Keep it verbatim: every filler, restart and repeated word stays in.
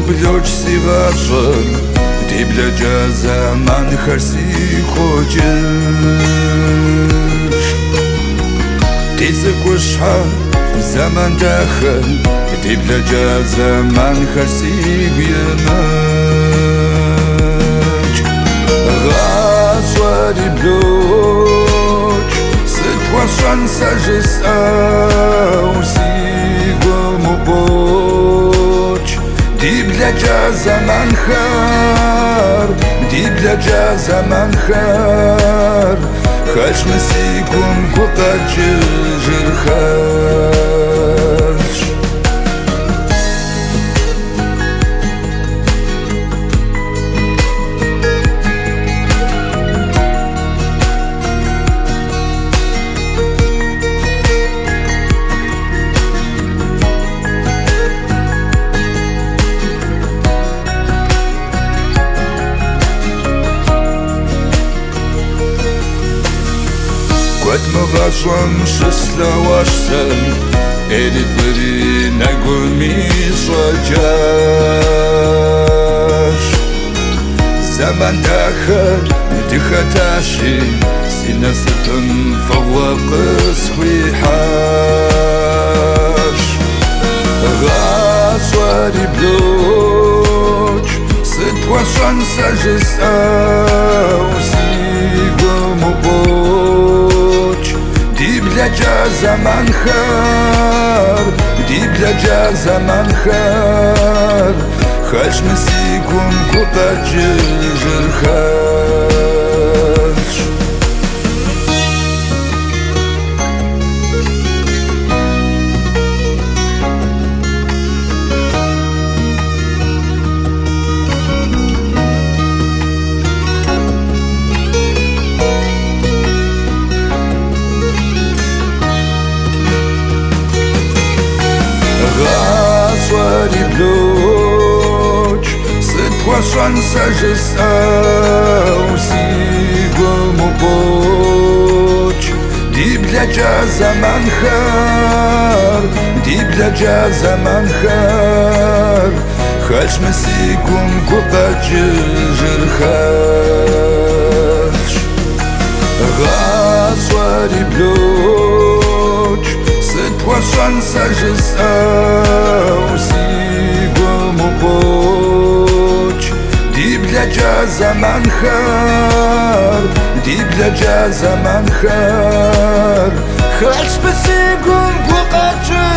بلوش سيغاشر دي بلا جا زمان خرسي خوجش تيزك وشحال زمان داخل دي بلا جا زمان خرسي بيمج غاشواري بلوش ست وشان ساجس او سيغو مبوش دي بلا جا زمان خار دي بلا جا زمان خار خاش مسيكون قطع جرجر خاش قد مغاشوام شسلا واشسن إيدي فري نقول ميش وجاش زمان داخل دخاتاشي سينا ستن فوق سويحاش غاشواري بلوش ست وشان ساجس أو سيغو مبوش دي بلا جا زمان خار دي بلا جا زمان خار خاش مسيكون قطع جرجر خاش غاشواري بلوش ست وشان ساجس او سيغو مبوش دي بلا جا زمان خار دي بلا جا زمان خار خاش مسيكون قطع جرجر خاش غاشواري بلوش ست وشان ساجس او سيغو مبوش دي بلا جا زمان خار دي بلا جا زمان خار خاش مسيكون قطع